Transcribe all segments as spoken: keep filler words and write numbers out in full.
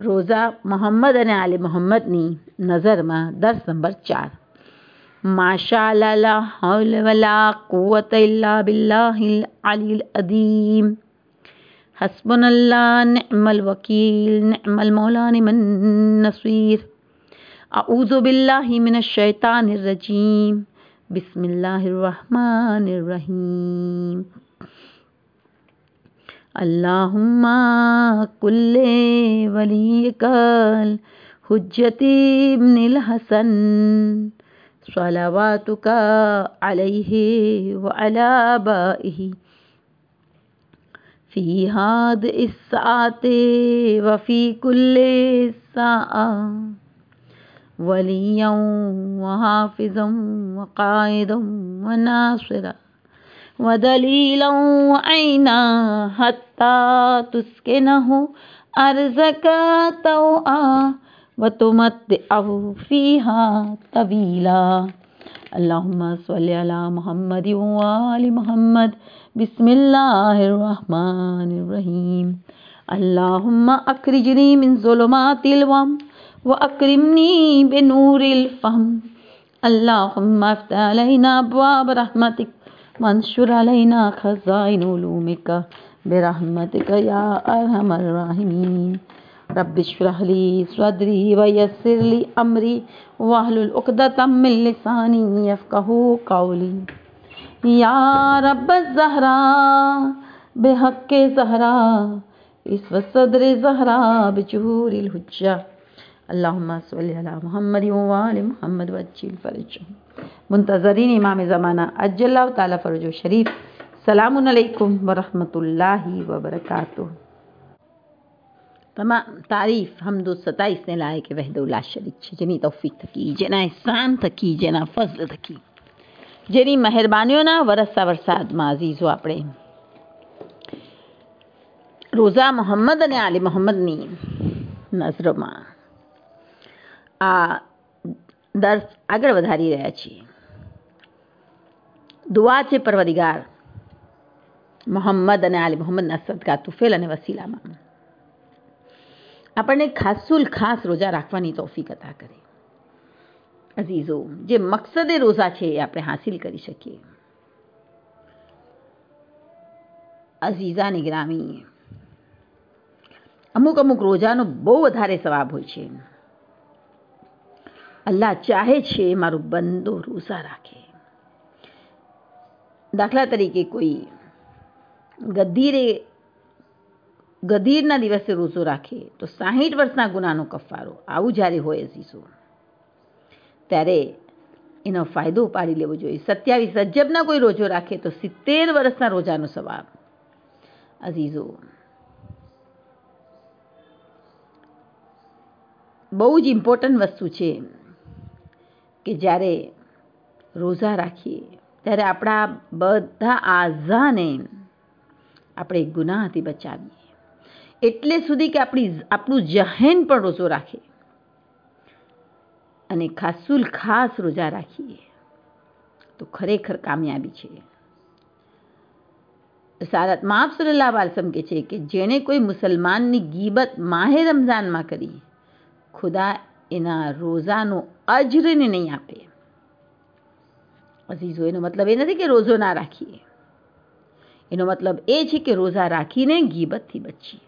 રોઝા મોહમ્મદ અને આલે મોહમ્મદની નજરમાં દર્સ નંબર ચાર. માશાઅલ્લાહ લા હૌલ વલા કુવત ઇલ્લા બિલ્લાહિલ અલીલ અદીમ. હસ્બુનલ્લાહ નિઅમલ વકીલ નિઅમલ મૌલા નિમન નસીર. અઉઝુ બિલ્લાહિ મિનશ શૈતાનિર રજીમ. बिस्मिल्लाहिर रहमानिर रहीम. अल्लाहुम्मा कुल्ले वलियकल हुज्जती इब्निल हसन सलावातुका अलैहि व अला आबाइहि फी हाद इस्साते व फी कुल्ले साआ वलियं व हाफिज़ं व क़ाइदं व नासिरा व दलीलं व ऐना हत्ता तुस्किनहु अर्ज़का तौआ व तुमत्तिअहु फ़ीहा तवीला. अल्लाहुम्मा सल्लि अला मुहम्मद व आलि मुहम्मद. बिस्मिल्लाहिर रहमानिर रहीम. अल्लाहुम्मा अख़रिजनी मिन ज़ुलुमातिल वहम व अक्रिमनी बिनूरिल फ़हम. अल्लाहुम्मा अफ़्तह अलैना अब्वाब रहमतिक वंशुर अलैना ख़ज़ाइन उलूमिका बिरहमतिक या अरहमर राहिमीन. रब्बि इश्रह ली सदरी व यस्सिर ली अमरी वहलुल उक़दतम मिन लिसानी यफ़क़हू क़ौली. या रब्बज़ ज़हरा बिहक़्क़ि ज़हरा इस वसदर ज़हरा बिजुहूरिल हुज्जा. अल्लाहुम्मा सल्लि अला मुहम्मद व आलि मुहम्मद वज्जिल फ़रजहुम. मुंतज़रीन इमाम ज़माना अज्जल्लाहु ताला फ़रजहु शरीफ. सलामुन अलैकुम व रहमतुल्लाहि व बरकातुहू. तमाम तारीफ़ हमदो सताईस ने लाए के वहदहु ला शरीक छे, जेनी तौफीक थकी, जेना एहसान थकी, जेना फज़ल थकी, जेनी મહેરબાનીઓના વરસા વરસાદમાં અઝીઝો આપણે રોઝા મોહમ્મદ અને આલે મોહમ્મદની નજરમાં આ દર્સ આગળ વધારી રહ્યા છીએ. દુઆ છે પરવરિગાર મોહમ્મદ અને આલે મોહમ્મદના સદકા તુફેલ અને વસીલામાં આપણને ખાસુલ ખાસ રોજા રાખવાની તૌફીક અતા કરે. અઝીઝો, જે મકસદે રોઝા છે એ આપણે હાસિલ કરી શકીએ. અઝીઝાની ગ્રામી, અમુક અમુક રોજાનો બહુ વધારે સવાબ હોય છે. અલ્લાહ ચાહે છે મારો બંદો રોઝા રાખે. દાખલા તરીકે કોઈ ગદ્દીરે ગદીરના દિવસે રોઝો રાખે તો સાહીઠ વર્ષના ગુનાનો કફારો. આવું જ્યારે હોય અઝીઝો, ત્યારે એનો ફાયદો ઉપાડી લેવો જોઈએ. સત્યાવીસ રજબના કોઈ રોજો રાખે તો સિત્તેર વર્ષના રોજાનો સવાબ. અઝીઝો, બહુ જ ઇમ્પોર્ટન્ટ વસ્તુ છે કે જ્યારે રોઝા રાખીએ ત્યારે આપણા બધા આઝાને આપણે ગુનાહથી બચાવીએ. એટલે સુધી કે આપણી આપણું જહેન પણ રોઝો રાખે અને ખાસુલ ખાસ રોજા રાખીએ તો ખરેખર કામયાબી છે. સારત માફ સલ્લલ્લાહુ અલૈહિ વસલ્લમ કહે છે કે જેણે કોઈ મુસલમાનની ગીબત માહે રમઝાનમાં કરી, ખુદા એના રોઝાનો અજરને નહીં આપે. અઝીઝો, એનો મતલબ એ નથી કે રોઝો ના રાખીએ. એનો મતલબ એ છે કે રોઝા રાખીને ગીબતથી બચીએ.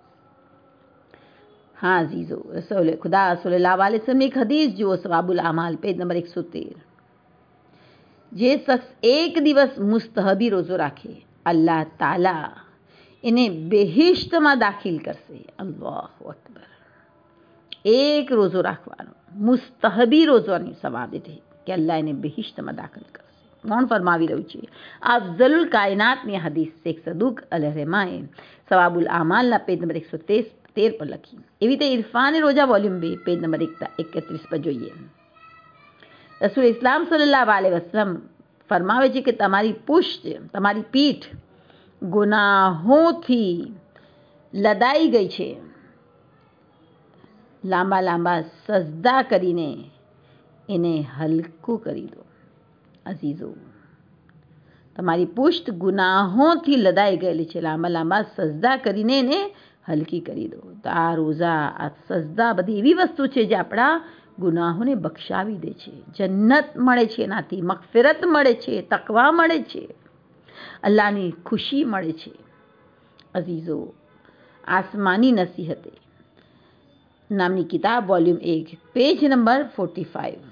हाँ अजीज़ो, रसूल खुदा सल्लल्लाहु अलैहि वसल्लम एक हदीस जो सवाबुल आमाल पेज नंबर एक सौ तेरह. જે શખ્સ એક દિવસ મુસ્તહબી રોઝો રાખે, અલ્લાહ તાલા એને બેહિશ્તમાં દાખિલ કરશે. અલ્લાહુ અકબર. એક રોઝો રાખવાનો, મુસ્તહબી રોઝોની સવાબ છે કે અલ્લાહ એને બેહિશ્તમાં દાખલ કરશે. કોણ ફરમાવી રહ્યું છે? અફઝલુલ કાયનાતની હદીસ શેખ સદુક અલ-રહેમાએ સવાબુલ આમાલના પેજ નંબર એકસો તેર પર લખી. એવી રીતે ઇરફાન રોજા વોલ્યુમ બે પેજ નંબર એકત્રીસ પર જોઈએ. રસૂલ ઇસ્લામ સલ્લલ્લાહુ અલૈહિ વસલ્લમ ફરમાવે છે કે તમારી પુષ્ટ, તમારી પીઠ ગુનાહોથી લદાઈ ગઈ છે. લાંબા લાંબા સજદા કરીને એને હલકું કરી દો. અઝીઝો, તમારી પુષ્ટ ગુનાહોથી લદાઈ ગયેલી છે. લાંબા લાંબા સજદા કરીને એને હલકી કરી દો. તો આ રોઝા, આ સજદા બધી એવી વસ્તુ છે જે આપણા ગુનાહોને બક્ષાવી દે છે. જન્નત મળે છે, એનાથી મગફિરત મળે છે, તકવા મળે છે, અલ્લાહની ખુશી મળે છે. અઝીઝો, આસમાની નસીહતે નામની કિતાબ વોલ્યુમ એક પેજ નંબર ફોર્ટી ફાઇવ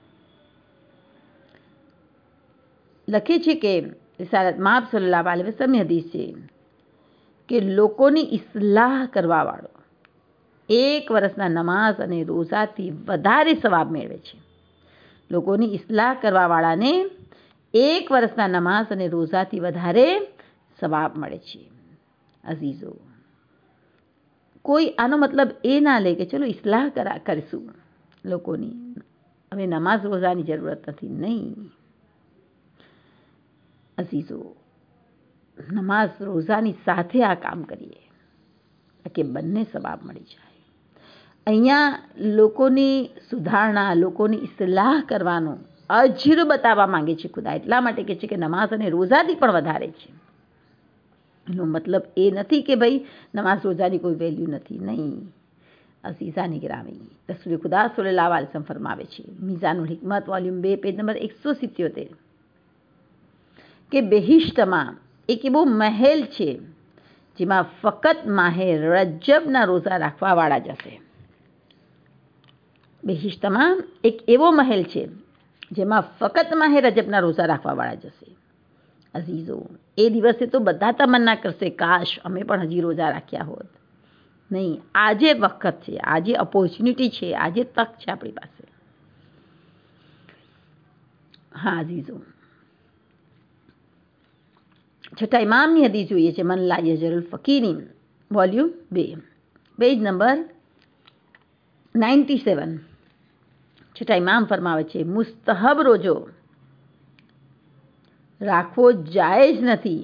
લખે છે કે રિસાલત માબ સલ્લલ્લાહુ અલૈહિ વસલ્લમની હદીસ છે કે લોકોની ઇસ્લાહ કરવાવાળો એક વર્ષના નમાઝ અને રોઝાથી વધારે સવાબ મેળવે છે. લોકોની ઇસ્લાહ કરવાવાળાને એક વર્ષના નમાઝ અને રોઝાથી વધારે સવાબ મળે છે. અઝીઝો, કોઈ આનો મતલબ એ ના લે કે ચલો ઇસ્લાહ કરા કરીશું લોકોની, હવે નમાઝ રોઝાની જરૂરત નથી. નહીં અઝીઝો, નમાઝ રોઝાની સાથે આ કામ કરીએ કે બંને સવાબ મળી જાય. અહીંયા લોકોની સુધારણા, લોકોની ઇસ્લાહ કરવાનો અજર બતાવવા માંગે છે ખુદા. એટલા માટે કહે છે કે નમાઝ અને રોઝાથી પણ વધારે છે. એનો મતલબ એ નથી કે ભાઈ નમાઝ રોઝાની કોઈ વેલ્યુ નથી. નહીં અઝીઝાની ગિરામી, રસૂલ ખુદા સલ્લલ્લાહુ અલૈહિ વસલ્લમ ફરમાવે છે મિઝાનુલ હિકમત વોલ્યુમ બે પેજ નંબર એકસો સિત્યોતેર કે બહિશ્તમાં એક એવો મહેલ છે જેમાં ફક્ત માહે રજબના રોઝા રાખવાવાળા જશે. બહિશ્તમાં એક એવો મહેલ છે જેમાં ફક્ત માહે રજબના રોઝા રાખવાવાળા જશે. અઝીઝો, એ દિવસે તો બધા તમન્ના કરશે કાશ અમે પણ હજી રોઝા રાખ્યા હોત. નહીં, આજે વખત છે, આજે ઓપોર્ચ્યુનિટી છે, આજે તક છે આપણી પાસે. હા અઝીઝો, છઠ્ઠા ઇમામની હદીસ જોઈએ છે મન લા યજરુલ ફકીરી વોલ્યુમ બે પેજ નંબર નાઇન્ટી સેવન. છઠ્ઠા ઇમામ ફરમાવે છે મુસ્તહબ રોજો રાખવો જાયજ નથી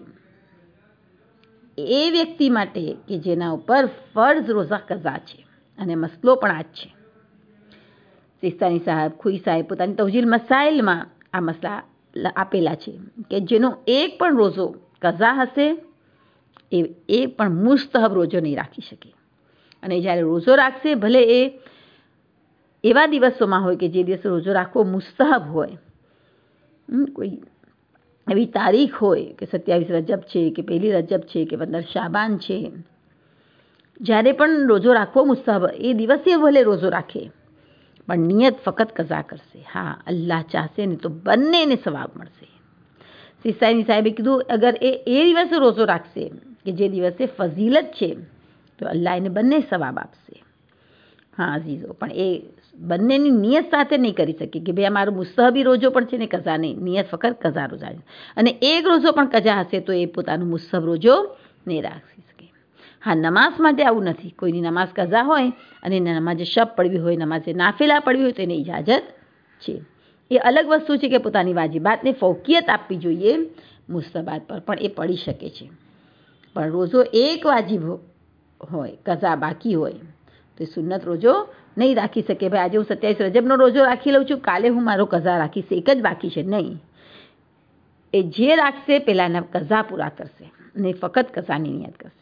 એ વ્યક્તિ માટે કે જેના ઉપર ફર્જ રોઝા કઝા છે. અને મસલો પણ આ જ છે. સિસ્તાની સાહેબ, ખુઈ સાહેબ પોતાની તવજીલ મસાઇલમાં આ મસલા આપેલા છે કે જેનો એક પણ રોઝો કઝા હશે એ એ પણ મુસ્તહબ રોજો નહીં રાખી શકે. અને જ્યારે રોઝો રાખશે ભલે એ એવા દિવસોમાં હોય કે જે દિવસે રોજો રાખવો મુસ્તહબ હોય, કોઈ એવી તારીખ હોય કે સત્યાવીસ રજબ છે કે પહેલી રજબ છે કે પંદર શાબાન છે, જ્યારે પણ રોજો રાખવો મુસ્તહબ એ દિવસે ભલે રોજો રાખે પણ નિયત ફક્ત કઝા કરશે. હા, અલ્લાહ ચાહશે ને તો બંનેને સવાબ મળશે. સિસાઈની સાહેબે કીધું અગર એ એ દિવસે રોજો રાખશે કે જે દિવસે ફઝીલત છે તો અલ્લાહ એને બંને સવાબ આપશે. હા અઝીઝો, પણ એ બંનેની નિયત સાથે નહીં કરી શકે કે ભાઈ અમારો મુસ્તહબી રોજો પણ છે ને કઝા નહીં. નિયત ફક્ત કઝા રોજા, અને એક રોજો પણ કઝા હશે તો એ પોતાનો મુસ્તહબ રોજો નહીં રાખી શકે. હા, નમાઝ માટે આવું નથી. કોઈની નમાઝ કઝા હોય અને એને નમાઝે શબ પડવી હોય, નમાઝે નાફિલા પડવી હોય તો એને ઇજાજત છે. એ અલગ વસ્તુ છે કે પોતાની વાજિબાતને ફૌકિયત આપવી જોઈએ મુસ્તહબાત પર, પણ એ પડી શકે છે. પણ રોજો એક વાજિબ હોય, કઝા બાકી હોય તો એ સુન્નત રોજો નહીં રાખી શકે. ભાઈ આજે હું સત્યાવીસ રજબનો રોજો રાખી લઉં છું, કાલે હું મારો કઝા રાખીશ, એક જ બાકી છે. નહીં, એ જે રાખશે પહેલાં એના કઝા પૂરા કરશે અને ફક્ત કઝાની નિયત કરશે.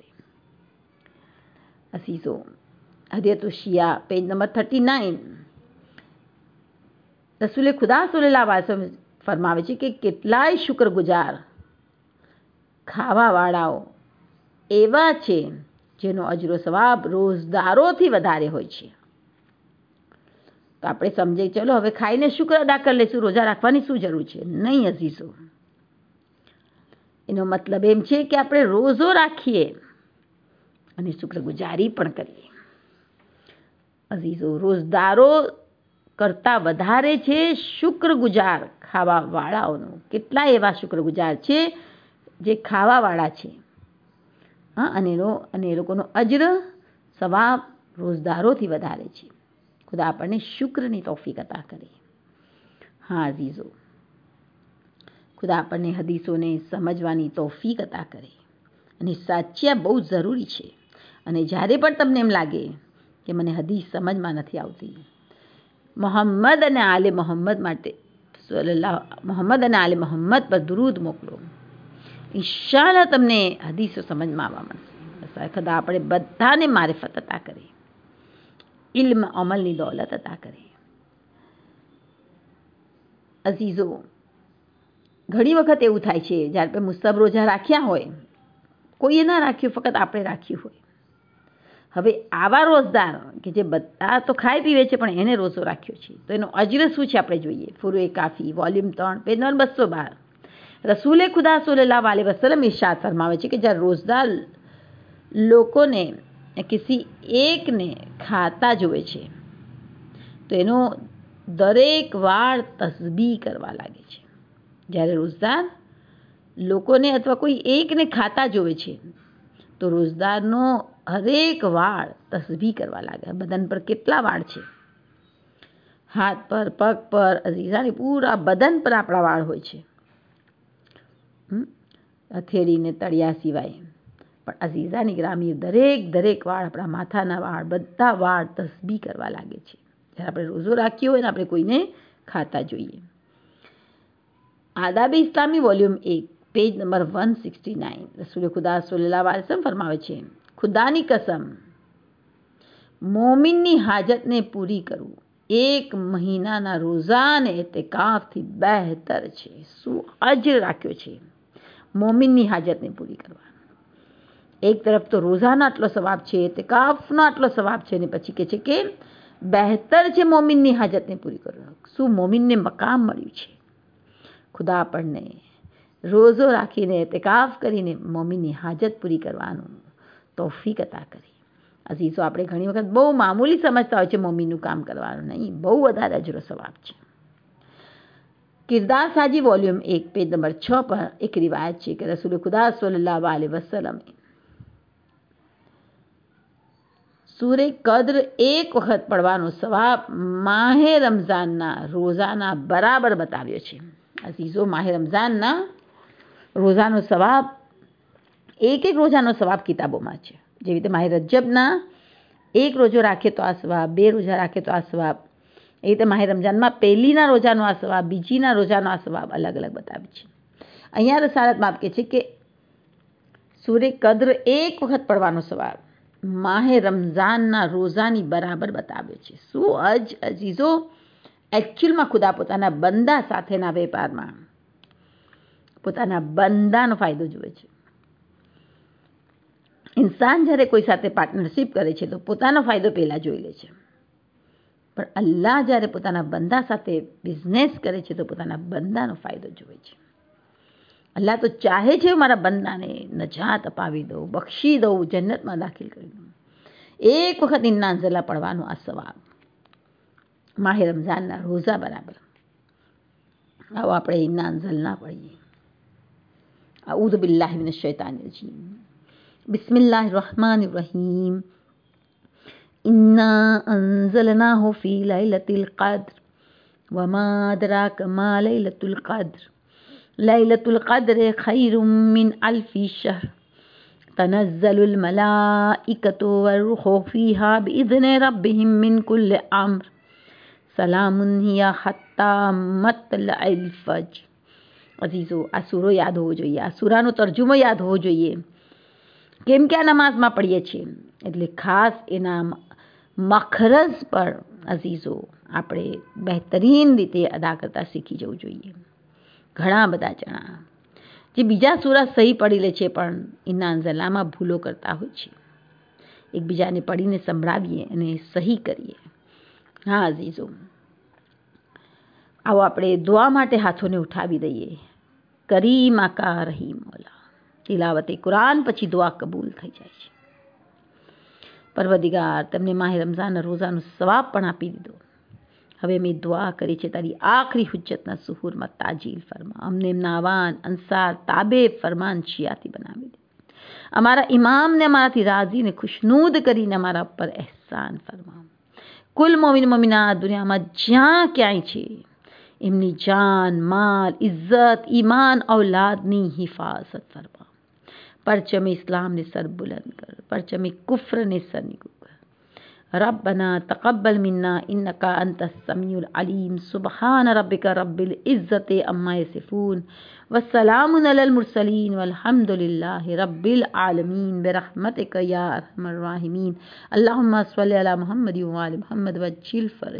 અસીઝો, હદિયતુ શિયા પેજ નંબર થર્ટી નાઇન રસૂલે ખુદા સલ્લલ્લાહુ અલૈહિ વસલ્લમ ફરમાવે છે કે કેટલાય શુક્રગુજાર ખાવાવાળાઓ એવા છે જેનો અજરો સવાબ રોજદારોથી વધારે હોય છે. તો આપણે સમજે ચલો હવે ખાઈને શુક્ર અદા કરી લઈશું, રોજા રાખવાની શું જરૂર છે? નહીં અઝીઝો, એનો મતલબ એમ છે કે આપણે રોજો રાખીએ અને શુક્રગુજારી પણ કરીએ. અઝીઝો, રોજદારો કરતાં વધારે છે શુક્રગુજાર ખાવાવાળાઓનો. કેટલા એવા શુક્રગુજાર છે જે ખાવાવાળા છે. હા, અને એનો અને એ લોકોનો અજર સવાબ રોજદારોથી વધારે છે. ખુદા આપણને શુક્રની તૌફીક અતા કરે. હા અઝીઝો, ખુદા આપણને હદીસોને સમજવાની તૌફીક અતા કરે અને સાચ્યા બહુ જરૂરી છે. અને જ્યારે પણ તમને એમ લાગે કે મને હદીસ સમજમાં નથી આવતી, મોહમ્મદ અને આલે મોહમ્મદ માટે સલ્લલ્લાહુ મોહમ્મદ અને આલે મોહમ્મદ પર દુરૂદ મોકલો. ઇન્શાઅલ્લાહ તમને હદીસો સમજમાં આવવા મળશે. વરસાવે. ખુદા આપણે બધાને મારિફત અતા કરે, ઇલ્મ અમલની દોલત અતા કરે. અઝીઝો, ઘણી વખત એવું થાય છે જ્યારે આપણે મુસ્તબ રોજા રાખ્યા હોય, કોઈએ ના રાખ્યું, ફક્ત આપણે રાખ્યું હોય. હવે આવા રોજદાર કે જે બધા તો ખાઈ પીવે છે પણ એને રોજો રાખ્યો છે, તો એનો અજર શું છે આપણે જોઈએ. ફુરુએ કાફી વોલ્યુમ ત્રણ પેજ નંબર બસો બાર. રસૂલે ખુદા સલ્લલ્લાહુ અલૈહિ વસલ્લમ ઇરશાદ ફરમાવે છે કે જ્યારે રોજદાર લોકોને કિસી એકને ખાતા જોવે છે તો એનો દરેક વાળ તસબીહ કરવા લાગે છે. જ્યારે રોજદાર લોકોને અથવા કોઈ એકને ખાતા જોવે છે તો રોજદારનો હરેક વાળ તસબીહ કરવા લાગે. બદન પર કેટલા વાળ છે, હાથ પર, પગ પર, અઝીઝાની પૂરા બદન પર આપણા વાળ હોય છે, હથેળીને તળિયા સિવાય. પણ અઝીઝાની ગ્રામી દરેક દરેક વાળ, આપણા માથાના વાળ, બધા વાળ તસબીહ કરવા લાગે છે જ્યારે આપણે રોજો રાખ્યો હોય ને આપણે કોઈને ખાતા જોઈએ. આદાબ ઇસ્લામી વોલ્યુમ એક page number one sixty nine. રસૂલ ખુદા સલ્લલ્લાહુ અલૈહિ વસલ્લમ ફરમાવે છે, ખુદાની કસમ, મોમિનની હાજતને પૂરી કરવું એક મહિનાના રોઝા અને એતિકાફથી બહેતર છે. શું અજર રાખ્યો છે મોમિનની હાજતને પૂરી કરવા. એક તરફ તો રોઝાનો આટલો સવાબ છે, એતિકાફનો આટલો સવાબ છે, ને પછી કહે છે કે બહેતર છે મોમિનની હાજતને પૂરી કરવા. શું મોમિનને મકામ મળ્યું છે. ખુદા આપણને રોજો રાખીને એતિકાફ કરીને મોમિનની હાજત પૂરી કરવાનું તૌફીક અતા કરી. અઝીઝો, આપણે ઘણી વખત બહુ મામૂલી સમજતા હોય છે મોમિનનું કામ કરવાનું, નહીં, બહુ વધારે અજરો સવાબ છે. કિરદાર સાજી વોલ્યુમ એક પેજ નંબર છ પર એક રિવાયત છે કે રસૂલ ખુદા સલ્લલ્લાહુ અલૈહિ વસલ્લમ સૂરે કદ્ર એક વખત પડવાનો સવાબ માહે રમઝાનના રોઝાના બરાબર બતાવ્યો છે. અઝીઝો, માહે રમઝાનના રોઝાનો સવાબ એક એક રોજાનો સવાબ કિતાબોમાં છે. જેવી રીતે માહે રજબના એક રોજો રાખે તો આ સવાબ, બે રોજા રાખે તો આ સવાબ, એ રીતે માહે રમઝાનમાં પહેલીના રોજાનો આ સવાબ, બીજીના રોજાનો આ સવાબ અલગ અલગ બતાવે છે. અહીંયા રસાલતમાં આપે છે કે સૂરે કદ્ર એક વખત પડવાનો સવાબ માહે રમઝાનના રોઝાની બરાબર બતાવ્યો છે. શું અજ અઝીઝો, એકચ્યુઅલમાં ખુદા પોતાના બંદા સાથેના વેપારમાં પોતાના બંદાનો ફાયદો જુએ છે. ઇન્સાન જ્યારે કોઈ સાથે પાર્ટનરશિપ કરે છે તો પોતાનો ફાયદો પહેલાં જોઈ લે છે, પણ અલ્લાહ જ્યારે પોતાના બંદા સાથે બિઝનેસ કરે છે તો પોતાના બંદાનો ફાયદો જુએ છે. અલ્લાહ તો ચાહે છે મારા બંદાને નજાત અપાવી દઉં, બક્ષી દઉં, જન્નતમાં દાખલ કરી દઉં. એક વખત ઇન્નાન્ઝલા પડવાનું આ સવાબ માહે રમઝાનના રોઝા બરાબર. આવો આપણે ઇન્નાન્ઝલ ના પડીએ. અઉઝુ બિલ્લાહિ મિનશ શૈતાનિર રજીમ. બિસ્મિલ્લાહિર रहमानिर रहीम. इन्ना अंज़लनाहु फ़ी लैलतिल क़द्र वमा अदराक मा लैलतुल क़द्र लैलतुल क़द्र खैरुम मिन अल्फ़ि शहर तनज़्ज़लुल मलाइकतु वर्रूहु फ़ीहा बिइज़्नि रब्बिहिम मिन कुल्लि अम्र सलामुन हिया हत्ता मत्लइल फ़ज्र. અઝીઝો, આ સૂરો યાદ હોવો જોઈએ, આ સૂરાનો તર્જુમો યાદ હોવો જોઈએ. કેમ કે આ નમાઝમાં પડીએ છીએ એટલે ખાસ એના મખરજ પર અઝીઝો આપણે બહેતરીન રીતે અદા કરતાં શીખી જવું જોઈએ. ઘણા બધા જણા જે બીજા સૂરા સહી પડી લે છે પણ ઇન્નાન્ઝલામાં ભૂલો કરતા હોય છે. એકબીજાને પડીને સંભળાવીએ અને સહી કરીએ. હા અઝીઝો, આવો આપણે દુઆ માટે હાથોને ઉઠાવી દઈએ. કરીમ આકા રહીમ મૌલા. તિલાવતે કુરાન પછી દુઆ કબૂલ થઈ જાય છે. પરવદિગાર, તમને માહે રમઝાનના રોઝાનો સવાબ પણ આપી દીધો. હવે મેં દુઆ કરી છે તારી આખરી હુજ્જતના સુહુરમાં તાજીલ ફરમા. અમને એમના આવાન અંસાર તાબે ફરમાન શિયાતી બનાવી દે. અમારા ઇમામને અમારાથી રાજીને ખુશનૂદ કરીને અમારા પર એહસાન ફરમા. કુલ મોમિન મોમિના દુનિયામાં જ્યાં ક્યાંય છે એમની જાન, માલ, ઇજ્જત, ઈમાન, ઔલાદની હિફાજત ફરમા. પરચમે ઇસ્લામને સર બુલંદ કર, પરચમે કુફરને સર નિગો કર. रब्बना तक़ब्बल मिन्ना इन्नका अंतस समीउल अलीम। सुब्हान रब्बिका रब्बिल इज़्ज़ति अम्मा यसिफून वस्सलामुन अलल मुरसलीन वल्हम्दुलिल्लाहि रब्बिल आलमीन बिरहमतिका या अरहमर राहिमीन। अल्लाहुम्मा सल्लि अला मुहम्मद व आलि मुहम्मद वज्जिल फरज।